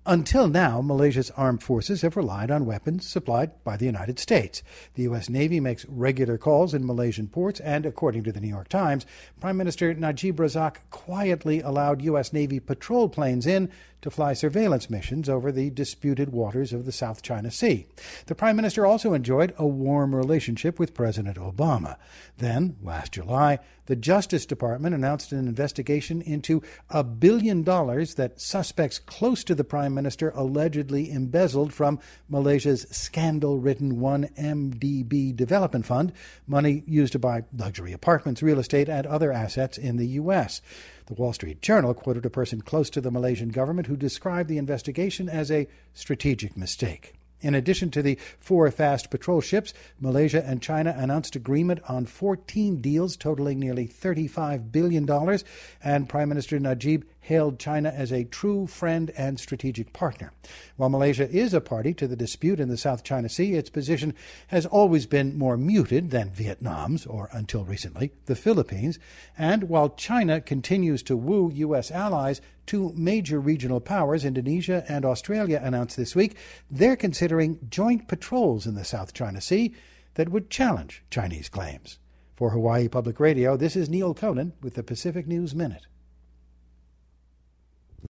Until now, Malaysia's armed forces have relied on weapons supplied by the United States. The U.S. Navy makes regular calls in Malaysian ports, and according to the New York Times, Prime Minister Najib Razak quietly allowed U.S. Navy patrol planes in to fly surveillance missions over the disputed waters of the South China Sea. The Prime Minister also enjoyed a warm relationship with President Obama. Then, last July, the Justice Department announced an investigation into $1 billion that suspects close to the Prime Minister allegedly embezzled from Malaysia's scandal-ridden 1MDB development fund, money used to buy luxury apartments, real estate, and other assets in the U.S. The Wall Street Journal quoted a person close to the Malaysian government who described the investigation as a strategic mistake. In addition to the 4 fast patrol ships, Malaysia and China announced agreement on 14 deals totaling nearly $35 billion, and Prime Minister Najib hailed China as a true friend and strategic partner. While Malaysia is a party to the dispute in the South China Sea, its position has always been more muted than Vietnam's, or until recently, the Philippines. And while China continues to woo U.S. allies, 2 major regional powers, Indonesia and Australia, announced this week they're considering joint patrols in the South China Sea that would challenge Chinese claims. For Hawaii Public Radio, this is Neil Conan with the Pacific News Minute.